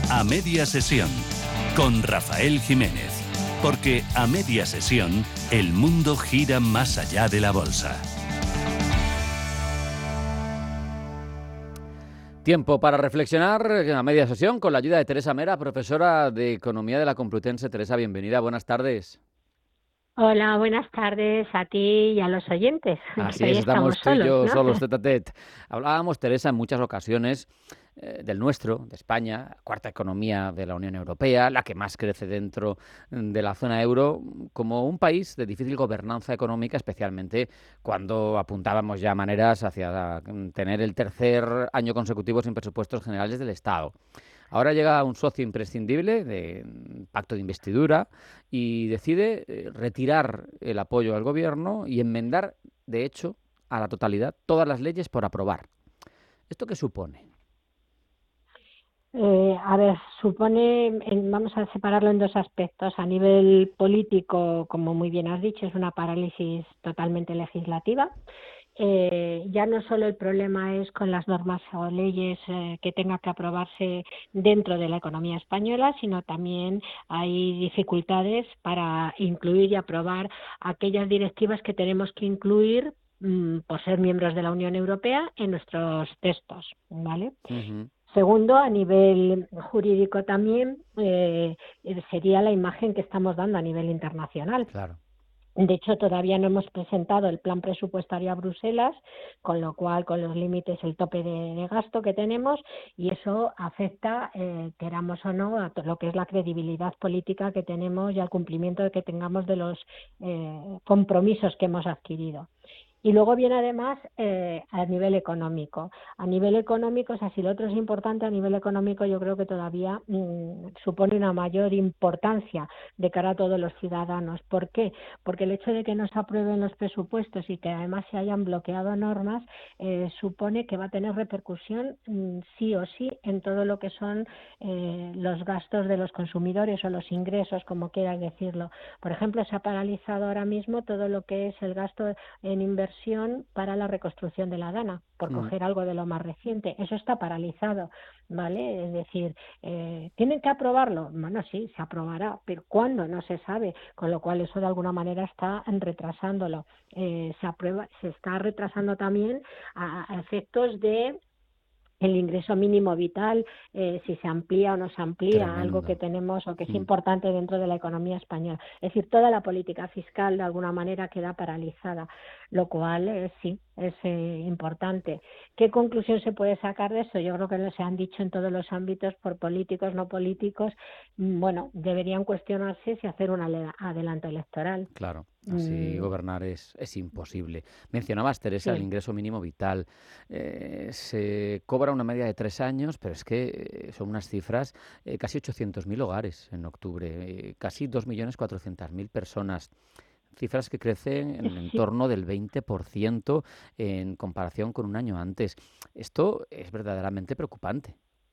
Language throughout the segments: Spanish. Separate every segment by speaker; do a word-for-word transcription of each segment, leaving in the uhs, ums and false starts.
Speaker 1: A media sesión, con Rafael Jiménez. Porque a media sesión, el mundo gira más allá de la bolsa.
Speaker 2: Tiempo para reflexionar a media sesión con la ayuda de Teresa Mera, profesora de Economía de la Complutense. Teresa, bienvenida, buenas tardes.
Speaker 3: Hola, buenas tardes a ti y a los oyentes.
Speaker 2: Así
Speaker 3: Hoy
Speaker 2: es,
Speaker 3: estamos
Speaker 2: estamos tú y
Speaker 3: solos,
Speaker 2: yo
Speaker 3: ¿no?
Speaker 2: solos, tete a tete. Hablábamos, Teresa, en muchas ocasiones eh, del nuestro, de España, cuarta economía de la Unión Europea, la que más crece dentro de la zona euro, como un país de difícil gobernanza económica, especialmente cuando apuntábamos ya maneras hacia tener el tercer año consecutivo sin presupuestos generales del Estado. Ahora llega un socio imprescindible de pacto de investidura y decide eh, retirar el apoyo al gobierno y enmendar, de hecho, a la totalidad todas las leyes por aprobar. ¿Esto qué supone?
Speaker 3: Eh, a ver, supone, en- vamos a separarlo en dos aspectos. A nivel político, como muy bien has dicho, es una parálisis totalmente legislativa. Eh, ya no solo el problema es con las normas o leyes eh, que tenga que aprobarse dentro de la economía española, sino también hay dificultades para incluir y aprobar aquellas directivas que tenemos que incluir mm, por ser miembros de la Unión Europea en nuestros textos, ¿vale?
Speaker 2: Uh-huh.
Speaker 3: Segundo, a nivel jurídico también eh, sería la imagen que estamos dando a nivel internacional.
Speaker 2: Claro.
Speaker 3: De hecho, todavía no hemos presentado el plan presupuestario a Bruselas, con lo cual, con los límites, el tope de, de gasto que tenemos, y eso afecta, eh, queramos o no, a lo que es la credibilidad política que tenemos y al cumplimiento que tengamos de los eh, compromisos que hemos adquirido. Y luego viene además eh, a nivel económico. A nivel económico, o sea, si lo otro es importante, a nivel económico yo creo que todavía mmm, supone una mayor importancia de cara a todos los ciudadanos. ¿Por qué? Porque el hecho de que no se aprueben los presupuestos y que además se hayan bloqueado normas eh, supone que va a tener repercusión mmm, sí o sí en todo lo que son eh, los gastos de los consumidores o los ingresos, como quieras decirlo. Por ejemplo, se ha paralizado ahora mismo todo lo que es el gasto en inversión para la reconstrucción de la Dana, por coger algo de lo más reciente. Eso está paralizado, ¿vale? Es decir, eh, ¿tienen que aprobarlo? Bueno, sí, se aprobará, pero ¿cuándo? No se sabe, con lo cual eso de alguna manera está retrasándolo. Eh, se aprueba, se está retrasando también a, a efectos de el ingreso mínimo vital, eh, si se amplía o no se amplía,
Speaker 2: Tremendo.
Speaker 3: algo que tenemos o que es
Speaker 2: Mm.
Speaker 3: importante dentro de la economía española. Es decir, toda la política fiscal de alguna manera queda paralizada, lo cual eh, sí es eh, importante. ¿Qué conclusión se puede sacar de eso? Yo creo que se han dicho en todos los ámbitos, por políticos, no políticos, mm, bueno, deberían cuestionarse si hacer un adelanto electoral.
Speaker 2: Claro, así
Speaker 3: Mm,
Speaker 2: gobernar es, es imposible. Mencionabas, Teresa, el
Speaker 3: sí.
Speaker 2: ingreso mínimo vital. Eh, se cobra una media de tres años, pero es que eh, son unas cifras, eh, casi ochocientos mil hogares en octubre, eh, casi dos millones cuatrocientas mil personas. Cifras que crecen en el
Speaker 3: Sí.
Speaker 2: entorno del veinte por ciento en comparación con un año antes. Esto es verdaderamente preocupante.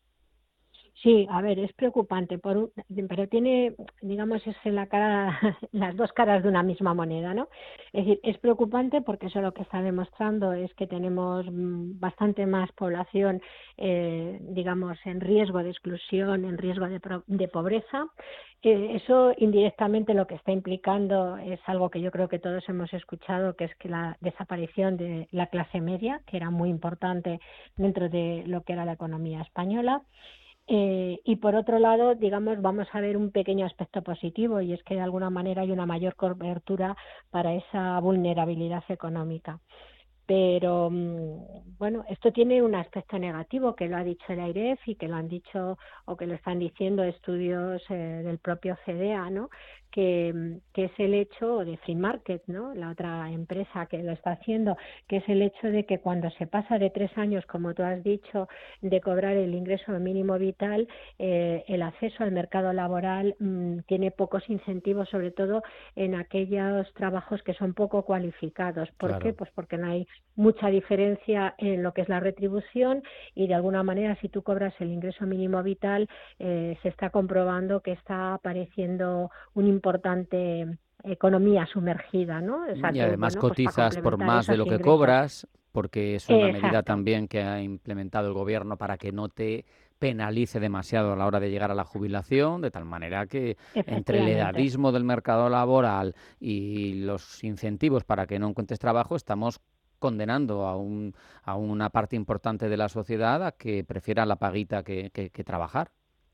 Speaker 3: Sí, a ver, es preocupante, por un, pero tiene, digamos, es en la cara, las dos caras de una misma moneda, ¿no? Es decir, es preocupante porque eso lo que está demostrando es que tenemos mm, bastante más población, eh, digamos, en riesgo de exclusión, en riesgo de, pro- de pobreza. Eh, eso indirectamente lo que está implicando es algo que yo creo que todos hemos escuchado, que es que la desaparición de la clase media, que era muy importante dentro de lo que era la economía española. Eh, y por otro lado, digamos, vamos a ver un pequeño aspecto positivo y es que de alguna manera hay una mayor cobertura para esa vulnerabilidad económica. Pero mm, bueno, esto tiene un aspecto negativo que lo ha dicho el AIREF y que lo han dicho o que lo están diciendo estudios eh, del propio C D A, ¿no? Que, mm, que es el hecho de Free Market, ¿no? La otra empresa que lo está haciendo, que es el hecho de que cuando se pasa de tres años, como tú has dicho, de cobrar el ingreso mínimo vital, eh, el acceso al mercado laboral mmm, tiene pocos incentivos, sobre todo en aquellos trabajos que son poco cualificados. ¿Por
Speaker 2: Claro.
Speaker 3: qué? Pues porque no hay mucha diferencia en lo que es la retribución y de alguna manera si tú cobras el ingreso mínimo vital eh, se está comprobando que está apareciendo un importante economía sumergida, ¿no? O sea
Speaker 2: Y
Speaker 3: que,
Speaker 2: además
Speaker 3: bueno, pues para
Speaker 2: cotizas por
Speaker 3: complementar
Speaker 2: más de
Speaker 3: esos
Speaker 2: lo que
Speaker 3: ingresos.
Speaker 2: cobras, porque es una medida
Speaker 3: Exacto.
Speaker 2: también que ha implementado el gobierno para que no te penalice demasiado a la hora de llegar a la jubilación, de tal manera que entre el
Speaker 3: Efectivamente.
Speaker 2: edadismo del mercado laboral y los incentivos para que no encuentres trabajo, estamos condenando a, un, a una parte importante de la sociedad a que prefiera la paguita que, que, que trabajar.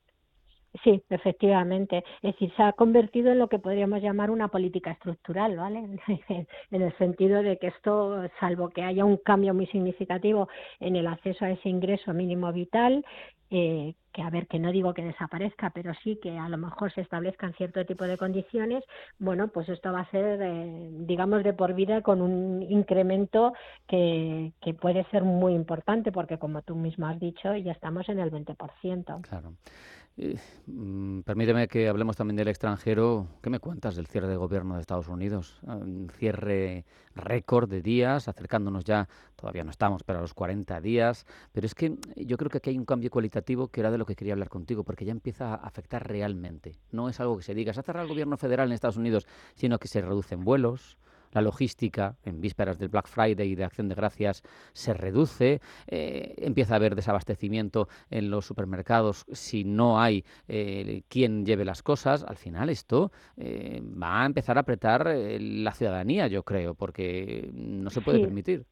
Speaker 3: Sí, efectivamente. Es decir, se ha convertido en lo que podríamos llamar una política estructural, ¿vale? En el sentido de que esto, salvo que haya un cambio muy significativo en el acceso a ese ingreso mínimo vital, eh, que a ver, que no digo que desaparezca, pero sí que a lo mejor se establezcan cierto tipo de condiciones, bueno, pues esto va a ser, eh, digamos, de por vida con un incremento que, que puede ser muy importante, porque como tú mismo has dicho, ya estamos en el veinte por ciento.
Speaker 2: Claro. Eh, mm, permíteme que hablemos también del extranjero. ¿Qué me cuentas del cierre de gobierno de Estados Unidos? Ah, Un cierre récord de días, acercándonos ya, todavía no estamos, pero a los cuarenta días. Pero es que yo creo que aquí hay un cambio cualitativo que era de lo que quería hablar contigo, porque ya empieza a afectar realmente. No es algo que se diga, se ha cerrado el gobierno federal en Estados Unidos, sino que se reducen vuelos. La logística, en vísperas del Black Friday y de Acción de Gracias, se reduce, eh, empieza a haber desabastecimiento en los supermercados si no hay eh, quien lleve las cosas. Al final esto eh, va a empezar a apretar eh, la ciudadanía, yo creo, porque no se puede
Speaker 3: Sí,
Speaker 2: permitir.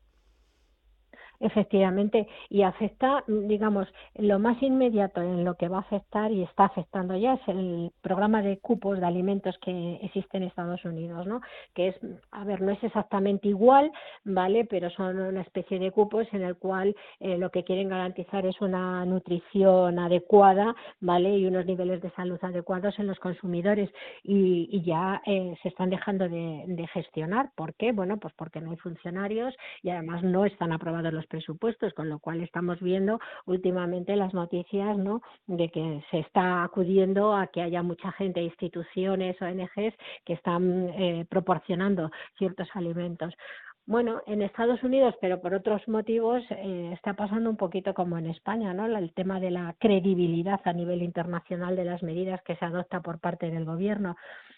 Speaker 3: efectivamente, y afecta, digamos, lo más inmediato en lo que va a afectar y está afectando ya es el programa de cupos de alimentos que existe en Estados Unidos, ¿no? Que es, a ver, no es exactamente igual, ¿vale? Pero son una especie de cupos en el cual eh, lo que quieren garantizar es una nutrición adecuada, ¿vale? Y unos niveles de salud adecuados en los consumidores y, y ya eh, se están dejando de, de gestionar. ¿Por qué? Bueno, pues porque no hay funcionarios y además no están aprobados los presupuestos, con lo cual estamos viendo últimamente las noticias, ¿no?, de que se está acudiendo a que haya mucha gente, instituciones, O N Ges que están eh, proporcionando ciertos alimentos. Bueno, en Estados Unidos, pero por otros motivos, eh, está pasando un poquito como en España, ¿no? El tema de la credibilidad a nivel internacional de las medidas que se adopta por parte del gobierno.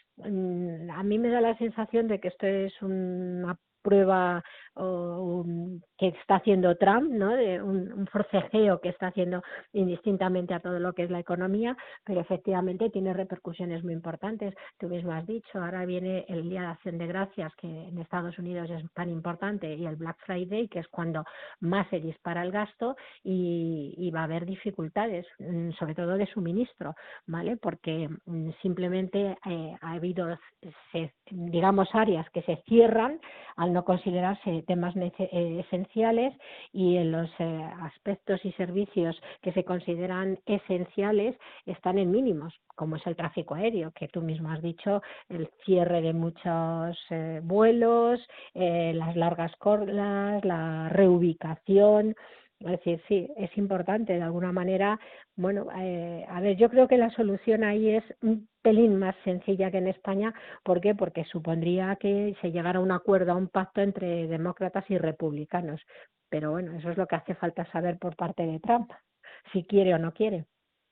Speaker 3: A mí me da la sensación de que esto es una prueba o, um, que está haciendo Trump, ¿no? De un, un forcejeo que está haciendo indistintamente a todo lo que es la economía, pero efectivamente tiene repercusiones muy importantes. Tú mismo has dicho, ahora viene el Día de Acción de Gracias, que en Estados Unidos es tan importante, y el Black Friday, que es cuando más se dispara el gasto y, y va a haber dificultades, sobre todo de suministro, ¿vale? Porque simplemente eh, ha habido, se, digamos, áreas que se cierran al no considerarse temas nece- eh, esenciales, y en los eh, aspectos y servicios que se consideran esenciales están en mínimos, como es el tráfico aéreo, que tú mismo has dicho, el cierre de muchos eh, vuelos, eh, las largas colas, la reubicación. Es decir, sí, es importante de alguna manera. Bueno, eh, a ver, yo creo que la solución ahí es un pelín más sencilla que en España. ¿Por qué? Porque supondría que se llegara a un acuerdo, a un pacto entre demócratas y republicanos. Pero bueno, eso es lo que hace falta saber por parte de Trump, si quiere o no quiere.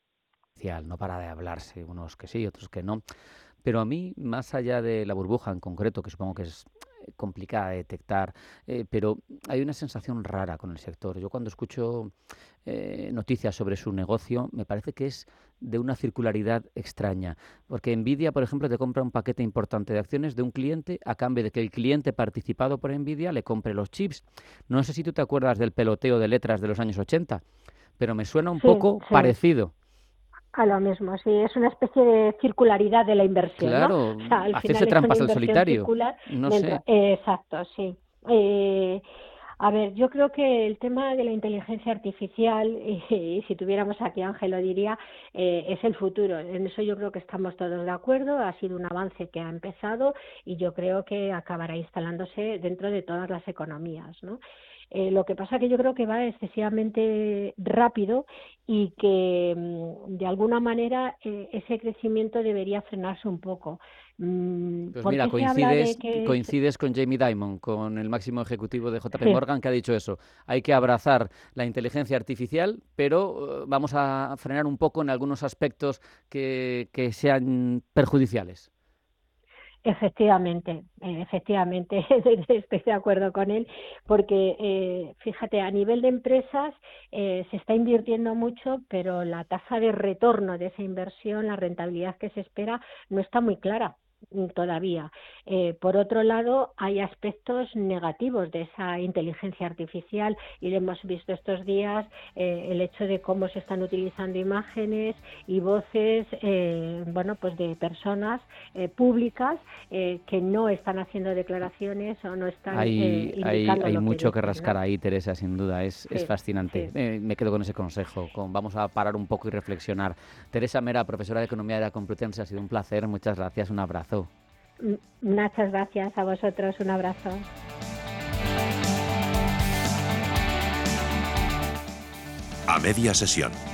Speaker 2: No para de hablarse, unos que sí, otros que no. Pero a mí, más allá de la burbuja en concreto, que supongo que es eh, complicada de detectar, eh, pero hay una sensación rara con el sector. Yo cuando escucho eh, noticias sobre su negocio, me parece que es de una circularidad extraña. Porque Nvidia, por ejemplo, te compra un paquete importante de acciones de un cliente a cambio de que el cliente participado por Nvidia le compre los chips. No sé si tú te acuerdas del peloteo de letras de los años ochenta, pero me suena un
Speaker 3: Sí,
Speaker 2: poco
Speaker 3: sí,
Speaker 2: parecido.
Speaker 3: a lo mismo, sí, es una especie de circularidad de la inversión, ¿no?
Speaker 2: Claro,
Speaker 3: O sea, al
Speaker 2: hacerse
Speaker 3: final es una
Speaker 2: trampas al
Speaker 3: inversión
Speaker 2: solitario.
Speaker 3: circular
Speaker 2: No
Speaker 3: dentro.
Speaker 2: sé.
Speaker 3: Eh, exacto, sí. Eh, a ver, yo creo que el tema de la inteligencia artificial, y, y si tuviéramos aquí a Ángel lo diría, eh, es el futuro. En eso yo creo que estamos todos de acuerdo. Ha sido un avance que ha empezado y yo creo que acabará instalándose dentro de todas las economías, ¿no? Eh, lo que pasa que yo creo que va excesivamente rápido y que mm, de alguna manera eh, ese crecimiento debería frenarse un poco. Mm,
Speaker 2: Pues
Speaker 3: ¿Por
Speaker 2: mira,
Speaker 3: qué se habla de
Speaker 2: coincides,
Speaker 3: que es-
Speaker 2: coincides con Jamie Dimon, con el máximo ejecutivo de J P
Speaker 3: sí,
Speaker 2: Morgan, que ha dicho eso. Hay que abrazar la inteligencia artificial, pero eh, vamos a frenar un poco en algunos aspectos que, que sean perjudiciales.
Speaker 3: Efectivamente, eh, efectivamente, estoy de acuerdo con él, porque eh, fíjate, a nivel de empresas eh, se está invirtiendo mucho, pero la tasa de retorno de esa inversión, la rentabilidad que se espera, no está muy clara todavía. Eh, por otro lado, hay aspectos negativos de esa inteligencia artificial y lo hemos visto estos días, eh, el hecho de cómo se están utilizando imágenes y voces, eh, bueno, pues de personas eh, públicas eh, que no están haciendo declaraciones o no están
Speaker 2: hay,
Speaker 3: eh, indicando
Speaker 2: hay, hay
Speaker 3: lo
Speaker 2: mucho
Speaker 3: que,
Speaker 2: que rascar,
Speaker 3: ¿no?
Speaker 2: ahí, Teresa, sin duda, es,
Speaker 3: Sí,
Speaker 2: es fascinante.
Speaker 3: sí.
Speaker 2: Eh, me quedo con ese consejo, con, vamos a parar un poco y reflexionar. Teresa Mera, profesora de Economía de la Complutense, ha sido un placer, muchas gracias, un abrazo.
Speaker 3: Muchas gracias a vosotros, un abrazo.
Speaker 4: A media sesión.